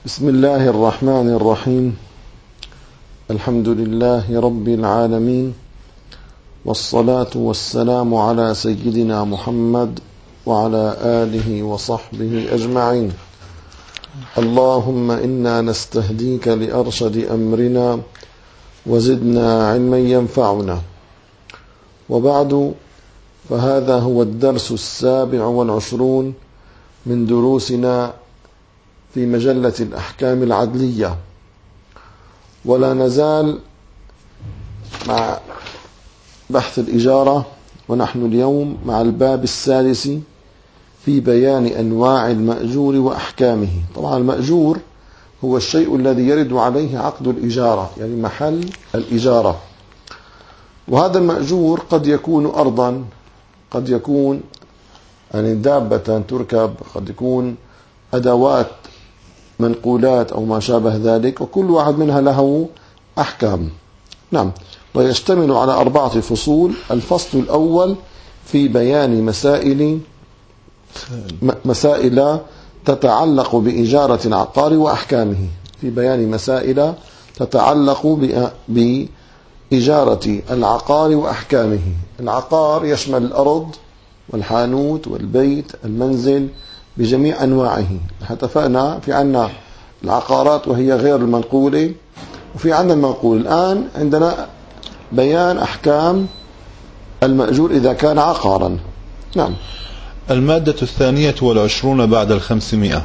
بسم الله الرحمن الرحيم. الحمد لله رب العالمين، والصلاة والسلام على سيدنا محمد وعلى آله وصحبه أجمعين. اللهم إنا نستهديك لأرشد أمرنا وزدنا علما ينفعنا. وبعد، فهذا هو الدرس 27 من دروسنا في مجلة الأحكام العدلية، ولا نزال مع بحث الإجارة، ونحن اليوم مع الباب الثالث في بيان أنواع المأجور وأحكامه. طبعا المأجور هو الشيء الذي يرد عليه عقد الإجارة، يعني محل الإجارة. وهذا المأجور قد يكون أرضا، قد يكون يعني دابة تركب، قد يكون أدوات منقولات أو ما شابه ذلك، وكل واحد منها له أحكام. نعم. ويشتمل على 4 فصول. الفصل الأول في بيان مسائل تتعلق بإجارة العقار وأحكامه، في بيان مسائل تتعلق بإجارة العقار وأحكامه. العقار يشمل الأرض والحانوت والبيت، المنزل بجميع أنواعه. اتفقنا في عنا العقارات وهي غير المنقولة، وفي عنا المنقول. الآن عندنا بيان أحكام المأجور إذا كان عقارا. نعم. المادة 22 بعد 500.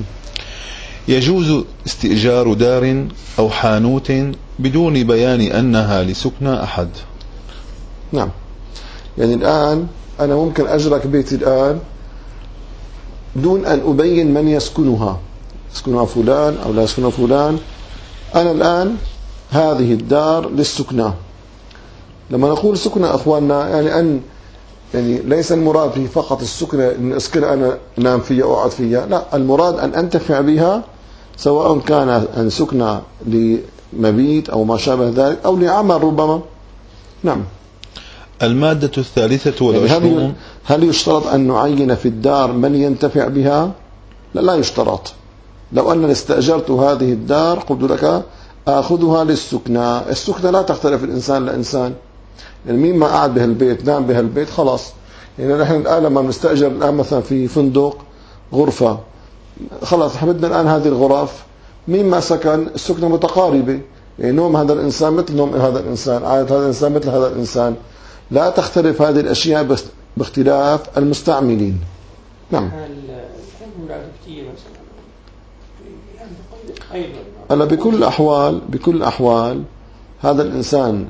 يجوز استئجار دار أو حانوت بدون بيان أنها لسكن أحد. نعم. يعني الآن أنا ممكن أجرك بيتي الآن دون أن أبين من يسكنها فلان أو لا يسكنها فلان. أنا الآن هذه الدار للسكنى. لما نقول سكنى أخواننا، يعني ليس المراد فيه فقط السكنى أن أسكن أنا نام فيها أو أقعد فيها، لا، المراد أن أنتفع بها، سواء كان أن سكنى لمبيت أو ما شابه ذلك أو لعمل ربما. نعم. المادة 23. يعني هل يشترط أن نعين في الدار من ينتفع بها؟ لا يشترط. لو أنني استأجرت هذه الدار قلت لك آخذها للسكنى. السكنى لا تختلف الإنسان لإنسان، يعني مين ما قعد بهالبيت نام بهالبيت خلاص. يعني نحن الآن لما بنستأجر الآن مثلا في فندق غرفة، خلاص بدنا الآن هذه الغرف مين ما سكن، السكنى متقاربة، يعني نوم هذا الإنسان مثل نوم هذا الإنسان، عادة هذا الإنسان مثل هذا الإنسان، لا تختلف هذه الأشياء باختلاف المستعملين. نعم. هلا بكل الأحوال هذا الإنسان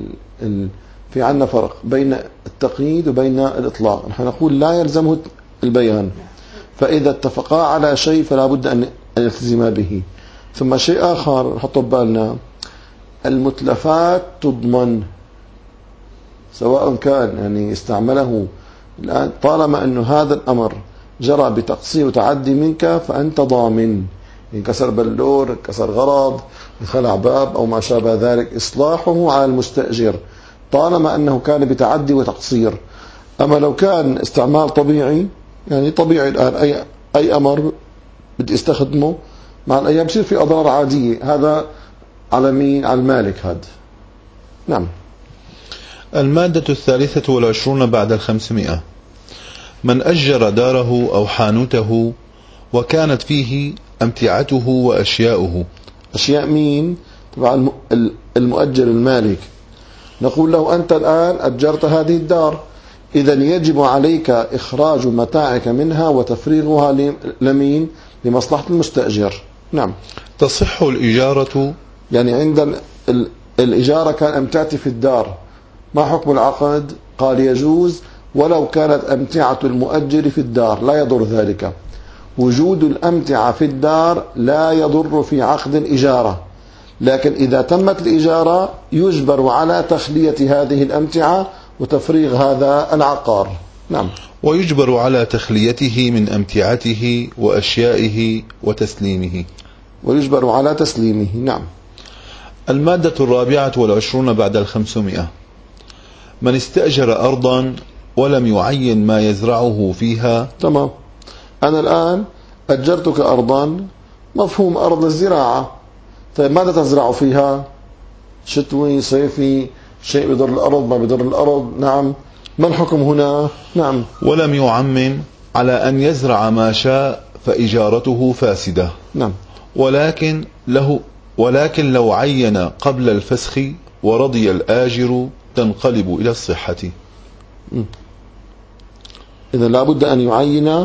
في عنا فرق بين التقييد وبين الإطلاق. نحن نقول لا يلزمه البيان، فإذا اتفقا على شيء فلا بد أن يلتزما به. ثم شيء آخر نحطه ببالنا، المتلفات تضمن، سواء كان يعني استعمله الآن، طالما أنه هذا الأمر جرى بتقصير وتعدي منك فأنت ضامن. انكسر بلور، انكسر غرض، انخلع باب أو ما شابه ذلك، إصلاحه على المستأجر طالما أنه كان بتعدي وتقصير. أما لو كان استعمال طبيعي، يعني طبيعي الآن أي أمر بدي استخدمه مع الأيام بصير في أضرار عادية، هذا على مين؟ على المالك هذا. نعم. المادة 23 بعد 500. من أجر داره أو حانوته وكانت فيه أمتعته وأشياؤه. أشياء مين؟ طبعا المؤجر المالك. نقول له أنت الآن أجرت هذه الدار، إذا يجب عليك إخراج متاعك منها وتفريغها لمين؟ لمصلحة المستأجر. نعم. تصح الإجارة، يعني عند الإجارة كان أمتعتي في الدار، ما حكم العقد؟ قال يجوز ولو كانت أمتعة المؤجر في الدار، لا يضر ذلك. وجود الأمتعة في الدار لا يضر في عقد الإجارة، لكن إذا تمت الإجارة يجبر على تخلية هذه الأمتعة وتفريغ هذا العقار. نعم. ويجبر على تخليته من أمتعته وأشيائه وتسليمه. ويجبر على تسليمه. نعم. المادة 24 بعد 500. من استأجر أرضا ولم يعين ما يزرعه فيها. تمام. أنا الآن أجرتك أرضا مفهوم أرض الزراعة. طيب ماذا تزرع فيها؟ شتوي، صيفي، شيء بضر الأرض، ما بضر الأرض؟ نعم. ما الحكم هنا؟ نعم. ولم يعمم على أن يزرع ما شاء فإجارته فاسدة. نعم. ولكن لو عين قبل الفسخ ورضي الآجر تنقلب إلى الصحة. إذا لابد أن يعين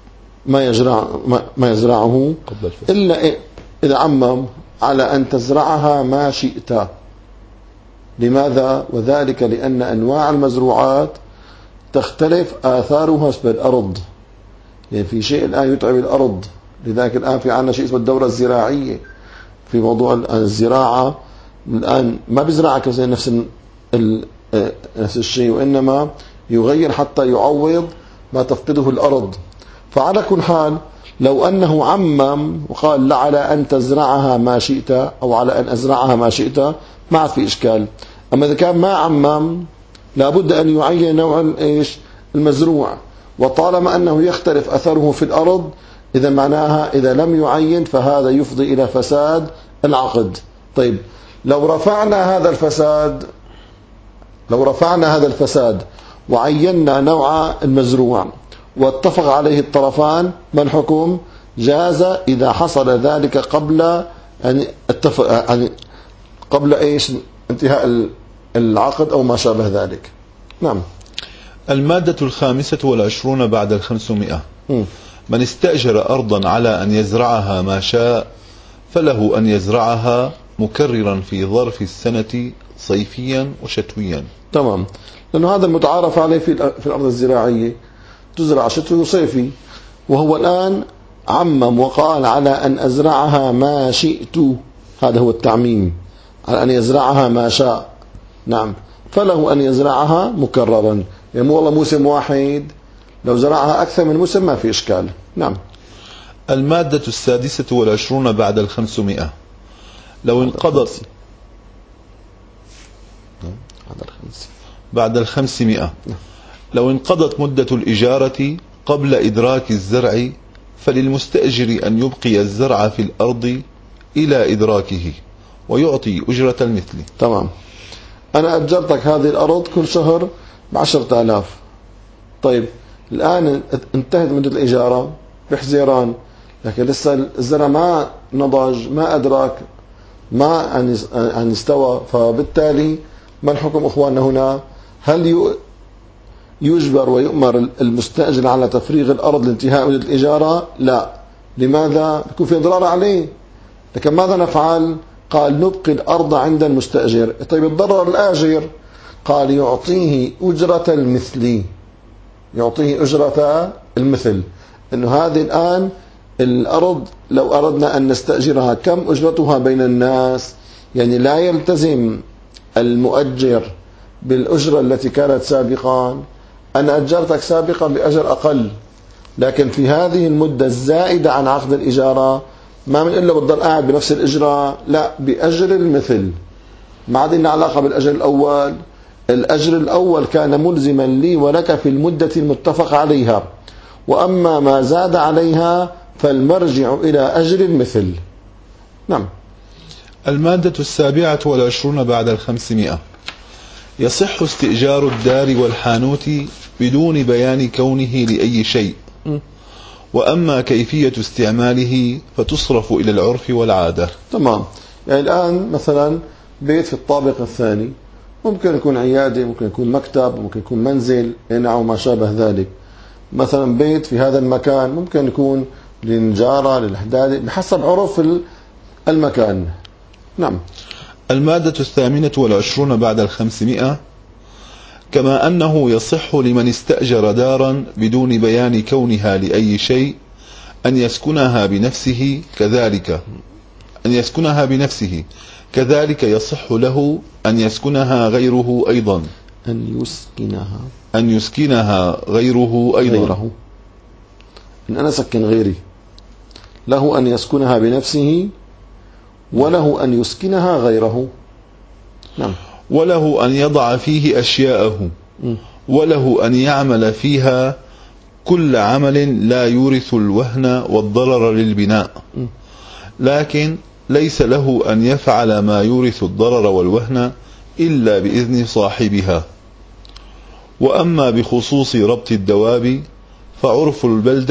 ما يزرعه قبل الفسخ، إلا إذا عمم على أن تزرعها ما شئت. لماذا؟ وذلك لأن أنواع المزروعات تختلف آثارها بالأرض. يعني في شيء الآن يتعب الأرض، لذلك الآن في عنا شيء اسمه الدورة الزراعية في موضوع الزراعة. الآن ما بيزرعك زي نفس الشيء، وإنما يغير حتى يعوض ما تفقده الأرض. فعلى كل حال لو أنه عمم وقال لا على أن تزرعها ما شئت أو على أن أزرعها ما شئت ما عاد في إشكال. أما إذا كان ما عمم لابد أن يعين نوع المزروع، وطالما أنه يختلف أثره في الأرض إذا معناها إذا لم يعين فهذا يفضي إلى فساد العقد. طيب لو رفعنا هذا الفساد وعينا نوع المزروع واتفق عليه الطرفان، ما الحكم؟ جاز إذا حصل ذلك قبل انتهاء العقد أو ما شابه ذلك. نعم. المادة 25 بعد 500. من استأجر أرضا على أن يزرعها ما شاء فله أن يزرعها مكررا في ظرف السنة صيفيا وشتويا. تمام، لأنه هذا المتعارف عليه في الأرض الزراعية، تزرع شتوي وصيفي. وهو الآن عمم وقال على أن أزرعها ما شئت، هذا هو التعميم، على أن يزرعها ما شاء. نعم، فله أن يزرعها مكررا، يعني مو والله موسم واحد، لو زرعها أكثر من موسم ما في إشكال. نعم. المادة 26 بعد 500. لو انقضت بعد 500 لو انقضت مدة الإجارة قبل إدراك الزرع فللمستأجر أن يبقي الزرع في الأرض إلى إدراكه ويعطي أجرة المثل. تمام، أنا أجرتك هذه الأرض كل شهر ب10,000. طيب الآن انتهت مدة الإجارة بحزيران، لكن لسه الزرع ما نضج، ما أدرك، ما أن استوى. فبالتالي ما الحكم أخواننا هنا؟ هل يجبر ويؤمر المستأجر على تفريغ الأرض لانتهاء مدة الإجارة؟ لا. لماذا؟ يكون في إضرار عليه. لكن ماذا نفعل؟ قال نبقي الأرض عند المستأجر. طيب الضرر الآجر؟ قال يعطيه أجرة المثل. يعطيه أجرة المثل، إنه هذه الآن الأرض لو أردنا أن نستأجرها كم أجرتها بين الناس؟ يعني لا يلتزم المؤجر بالأجرة التي كانت سابقا. أنا أجرتك سابقا بأجر أقل، لكن في هذه المدة الزائدة عن عقد الإجارة ما من إلا بتضل قاعد بنفس الإجرة، لا، بأجر المثل. ما عاد لنا علاقة بالأجر الأول. الأجر الأول كان ملزما لي ولك في المدة المتفق عليها، وأما ما زاد عليها فالمرجع إلى أجر المثل. نعم. المادة 27 بعد 500. يصح استئجار الدار والحانوت بدون بيان كونه لأي شيء، وأما كيفية استعماله فتصرف إلى العرف والعادة. تمام، يعني الآن مثلا بيت في الطابق الثاني، ممكن يكون عيادة، ممكن يكون مكتب، ممكن يكون منزل، أو ما شابه ذلك. مثلا بيت في هذا المكان ممكن يكون للنجارة، للحدادة، بحسب عرف المكان. نعم. المادة 28 بعد 500. كما أنه يصح لمن استأجر دارا بدون بيان كونها لأي شيء أن يسكنها بنفسه، كذلك يصح له أن يسكنها غيره أيضا. أن يسكنها غيره أيضا. إن أنا سكن غيري، له أن يسكنها بنفسه وله أن يسكنها غيره. نعم. وله أن يضع فيه أشياءه، وله أن يعمل فيها كل عمل لا يورث الوهن والضرر للبناء، لكن ليس له أن يفعل ما يورث الضرر والوهن إلا بإذن صاحبها. وأما بخصوص ربط الدواب فعرف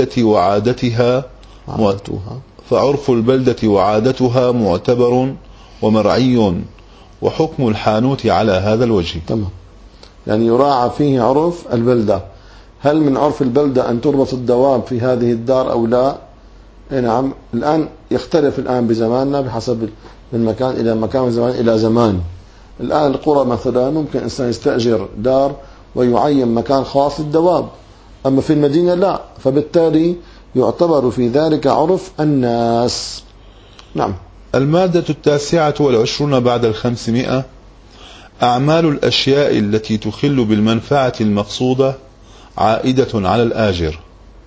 البلدة وعادتها معتبر ومرعي، وحكم الحانوت على هذا الوجه. تمام. يعني يراعى فيه عرف البلدة. هل من عرف البلدة أن تربط الدواب في هذه الدار أو لا؟ نعم. الآن يختلف الآن بزماننا بحسب من مكان إلى مكان وزمان إلى زمان. الآن القرى مثلا ممكن إنسان يستأجر دار ويعين مكان خاص للدواب، أما في المدينة لا، فبالتالي يعتبر في ذلك عرف الناس. نعم. المادة 29 بعد 500: أعمال الأشياء التي تخل بالمنفعة المقصودة عائدة على الآجر.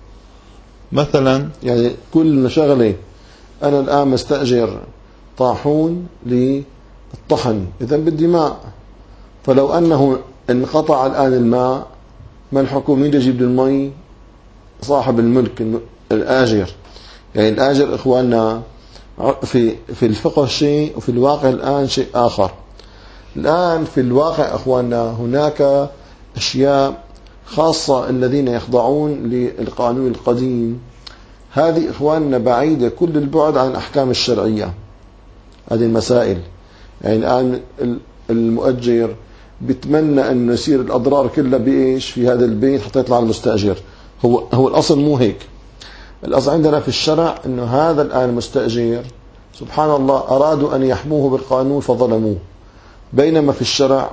مثلا يعني كل شغلة، أنا الآن مستأجر طاحون للطحن، إذا بدي ماء، فلو أنه انقطع الآن الماء، ما الحكم؟ مين يجيب المي؟ صاحب الملك الآجر. يعني الآجر إخواننا في الفقه شيء، وفي الواقع الآن شيء آخر. الآن في الواقع إخواننا هناك أشياء خاصة الذين يخضعون للقانون القديم، هذه إخواننا بعيدة كل البعد عن الأحكام الشرعية. هذه المسائل يعني الآن المؤجر بيتمنى أن يصير الأضرار كلها بإيش في هذا البيت حتى يطلع المستأجر. هو الأصل مو هيك. الأصل عندنا في الشرع أنه هذا الآن المستأجر سبحان الله أرادوا أن يحموه بالقانون فظلموه، بينما في الشرع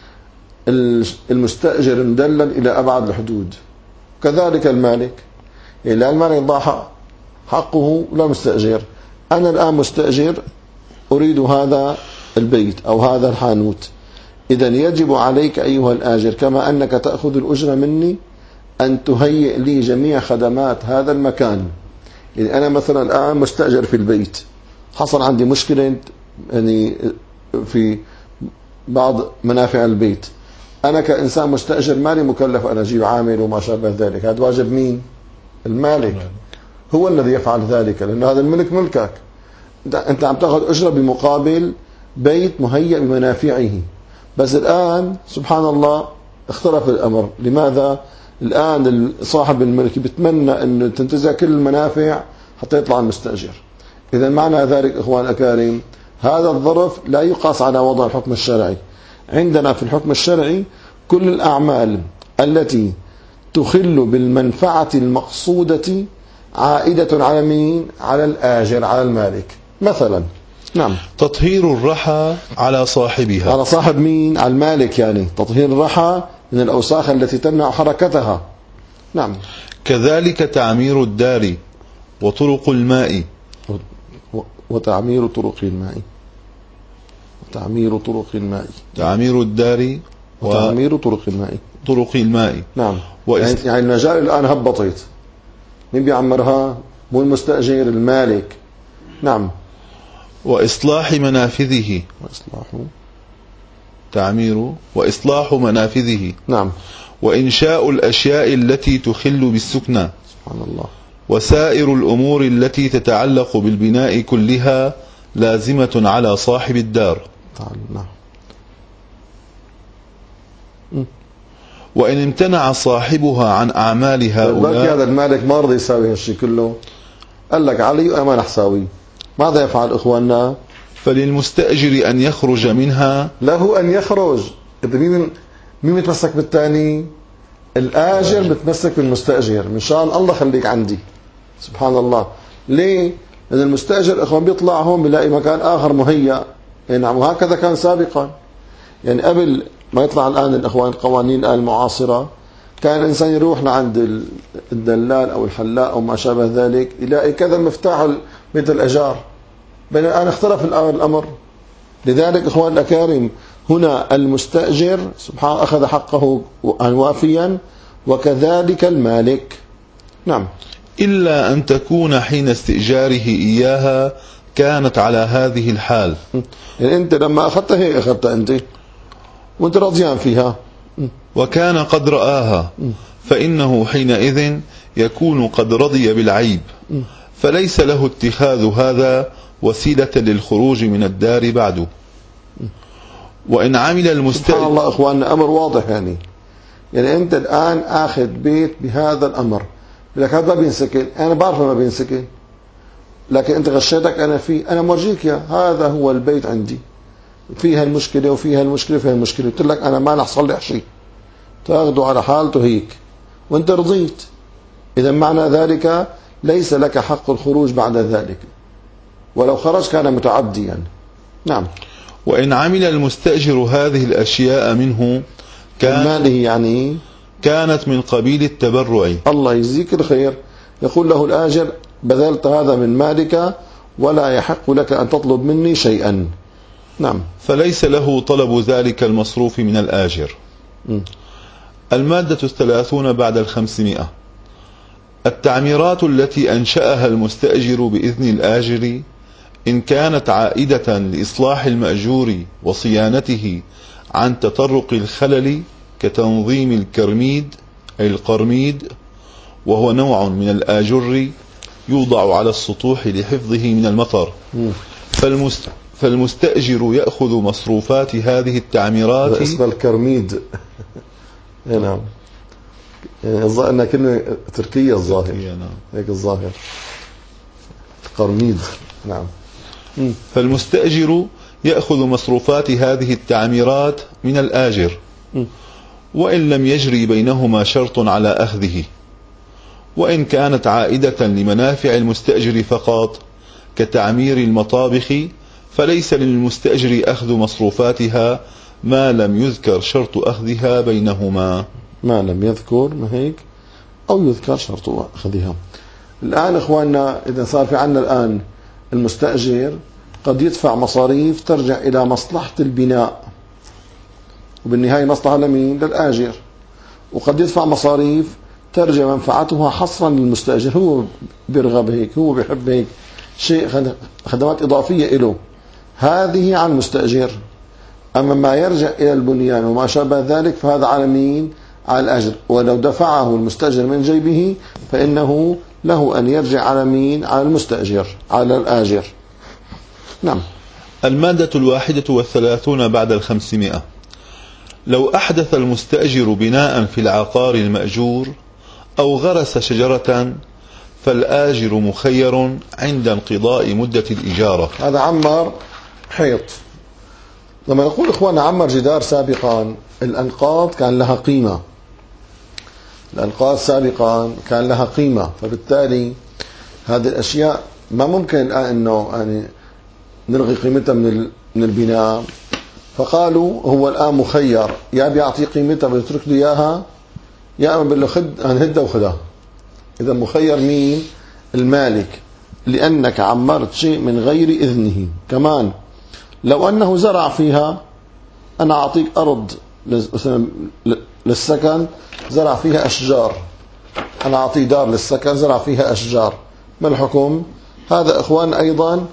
المستأجر مدلل إلى أبعد الحدود. كذلك المالك، يعني لا المالك ضاع حقه ولا مستأجر. أنا الآن مستأجر أريد هذا البيت أو هذا الحانوت، إذن يجب عليك أيها الآجر كما أنك تأخذ الأجرة مني أن تهيئ لي جميع خدمات هذا المكان. يعني أنا مثلا الآن مستأجر في البيت، حصل عندي مشكلة يعني في بعض منافع البيت، أنا كإنسان مستأجر مالي مكلف أن أجيب عامل وما شابه ذلك. هذا واجب مين؟ المالك، هو الذي يفعل ذلك، لأن هذا الملك ملكك. أنت عم تأخذ أجرة بمقابل بيت مهيئ بمنافعه. بس الآن سبحان الله اختلف الأمر. لماذا؟ الآن صاحب الملك بيتمنى أن تنتزع كل المنافع حتى يطلع المستأجر. إذا معنى ذلك إخوان الأكارم هذا الظرف لا يقاس على وضع الحكم الشرعي. عندنا في الحكم الشرعي كل الأعمال التي تخل بالمنفعة المقصودة عائدة على مين؟ على الآجر، على المالك. مثلا نعم تطهير الرحى على صاحبها. على صاحب مين؟ على المالك. يعني تطهير الرحى من الأوساخ التي تمنع حركتها. نعم. كذلك تعمير الدار وطرق الماء. وتعمير طرق الماء. تعمير طرق الماء. تعمير الدار وتعمير طرق الماء. طرق الماء. نعم. يعني المجال الآن هبطت، مين بيعمرها؟ مو المستأجر، المالك. نعم. وإصلاح منافذه. وإصلاح منافذه. نعم. وإنشاء الأشياء التي تخل بالسكنى. سبحان الله. وسائر الأمور التي تتعلق بالبناء كلها لازمة على صاحب الدار. نعم. وإن امتنع صاحبها عن أعمال هؤلاء. هذا المالك ما رضي يساوي هالشيء كله، قال لك علي وأمان أحساوي، ماذا يفعل إخواننا؟ فللمستأجر أن يخرج منها. له أن يخرج. إذا مين متمسك بالثاني؟ الآجر متمسك بالمستأجر. من شان الله خليك عندي. سبحان الله. ليه؟ لأن المستأجر إخوان بيطلع هون بلاقي مكان آخر مهيأ. نعم. وهكذا كان سابقا. يعني قبل ما يطلع الآن الإخوان القوانين الآن المعاصرة، كان الإنسان يروح لعند الدلال أو الحلاق أو ما شابه ذلك يلاقي كذا مفتاح بيت الأجار. بين الآن اختلف الأمر. لذلك إخوان الأكارم هنا المستأجر سبحان أخذ حقه وافيا، وكذلك المالك. نعم. إلا أن تكون حين استئجاره إياها كانت على هذه الحال. يعني أنت لما أخذتها هي أخذتها أنت وأنت رضيان فيها، وكان قد رآها، فإنه حينئذ يكون قد رضي بالعيب، فليس له اتخاذ هذا وسيلة للخروج من الدار بعد. وإن عمل سبحان المستأجر. الله إخواننا، أمر واضح يعني أنت الآن آخذ بيت بهذا الأمر، لك هذا ما بينسكن، أنا بعرف ما بينسكن، لكن أنت غشيتك أنا فيه، أنا مرجيك يا هذا هو البيت عندي، فيها المشكلة وفيها المشكلة وفيها المشكلة، قلت لك أنا ما نحصل شيء، تاخذه على حالته هيك وأنت رضيت، إذا معنى ذلك ليس لك حق الخروج بعد ذلك، ولو خرج كان متعديا. نعم. وإن عمل المستأجر هذه الأشياء منه ماله يعني كانت من قبيل التبرع. الله يجزيك الخير، يقول له الآجر بذلت هذا من مالك ولا يحق لك أن تطلب مني شيئا. نعم. فليس له طلب ذلك المصروف من الآجر. المادة 30 بعد 500. التعميرات التي أنشأها المستأجر بإذن الآجر إن كانت عائدة لإصلاح المأجور وصيانته عن تطرق الخلل، كتنظيم الكرميد أي القرميد، وهو نوع من الآجر يوضع على السطوح لحفظه من المطر، فالمستأجر يأخذ مصروفات هذه التعميرات. اسم الكرميد. نعم، الظاهر انها كلمة تركية الظاهر. نعم. هيك الظاهر قرميد. نعم. فالمستأجر يأخذ مصروفات هذه التعميرات من الآجر، وإن لم يجري بينهما شرط على أخذه. وإن كانت عائدة لمنافع المستأجر فقط كتعمير المطابخ فليس للمستأجر أخذ مصروفاتها ما لم يذكر شرط أخذها بينهما. ما لم يذكر، ما هيك، أو يذكر شرط أخذها. الآن إخواننا، إذا صار في عنا الآن المستأجر قد يدفع مصاريف ترجع إلى مصلحة البناء، وبالنهاية مصلحة لمين؟ للآجر. وقد يدفع مصاريف ترجع منفعتها حصرا للمستأجر، هو بيرغب هيك، هو بيحب هيك، شيء خدمات إضافية له، هذه عن المستأجر. أما ما يرجع إلى البنيان وما شابه ذلك فهذا على مين؟ على الأجر. ولو دفعه المستأجر من جيبه فإنه له أن يرجع على مين؟ على المستأجر، على الآجر. نعم. المادة 31 بعد 500. لو أحدث المستأجر بناء في العقار المأجور أو غرس شجرة فالآجر مخير عند انقضاء مدة الإجارة. هذا عمر حيط. لما نقول إخوانا عمر جدار سابقا، الأنقاض كان لها قيمة، الأنقاض سابقا كان لها قيمة، فبالتالي هذه الأشياء ما ممكن الآن أنه يعني نلغي قيمتها من البناء. فقالوا هو الآن مخير، يا بيعطي قيمتها بيترك له إياها، يا أما بيقول له خد هنهدها وخدها. إذا مخير مين؟ المالك، لأنك عمرت شيء من غير إذنه. كمان لو أنه زرع فيها، أنا أعطيك أرض للسكن زرع فيها أشجار، أنا أعطيه دار للسكن زرع فيها أشجار، ما الحكم؟ هذا إخوان أيضا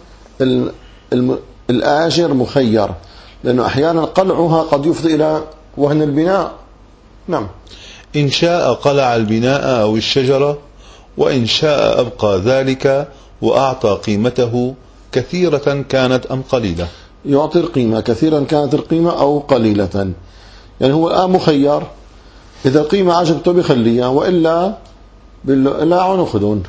الآجر مخير، لأنه أحيانا قلعها قد يفضي إلى وهن البناء. نعم. إن شاء قلع البناء أو الشجرة، وإن شاء أبقى ذلك وأعطى قيمته كثيرة كانت أم قليلة. يعطي القيمة كثيرا كانت القيمة أو قليلة، يعني هو الآن مخير، إذا القيمة عجبته بخليها، وإلا لا عنخدون.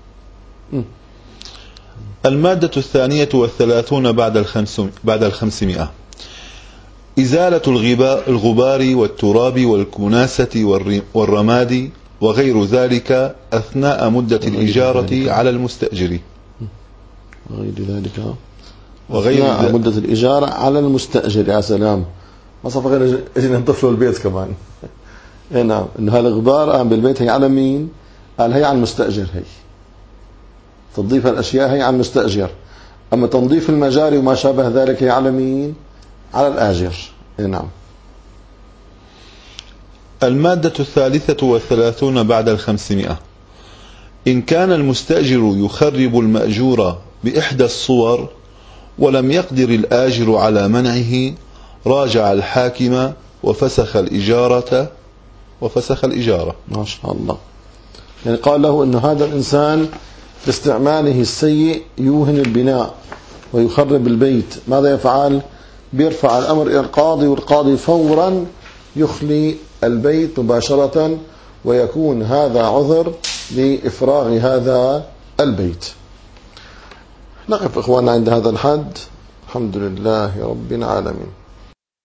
المادة 32 بعد 500. إزالة الغبار والتراب والكناسة والرماد وغير ذلك أثناء مدة الإجارة على المستأجر. وغير مدة الإجارة على المستأجر. يا سلام، ما صار غير اجينا نطفلوا البيت كمان. نعم، إنه هالغبار بالبيت هي على مين؟ قال هي على المستأجر، هي تنظيف الأشياء هي على المستأجر، أما تنظيف المجاري وما شابه ذلك هي على مين؟ على الآجر. نعم. المادة 33 بعد 500. إن كان المستأجر يخرب المأجور بإحدى الصور ولم يقدر الآجر على منعه، راجع الحاكم وفسخ الإجارة. ما شاء الله. يعني قال له أن هذا الإنسان باستعماله السيء يوهن البناء، ويخرب البيت، ماذا يفعل؟ بيرفع الأمر إلى القاضي، والقاضي فورا يخلي البيت مباشرة، ويكون هذا عذر لإفراغ هذا البيت. نقف إخواننا عند هذا الحد. الحمد لله رب العالمين.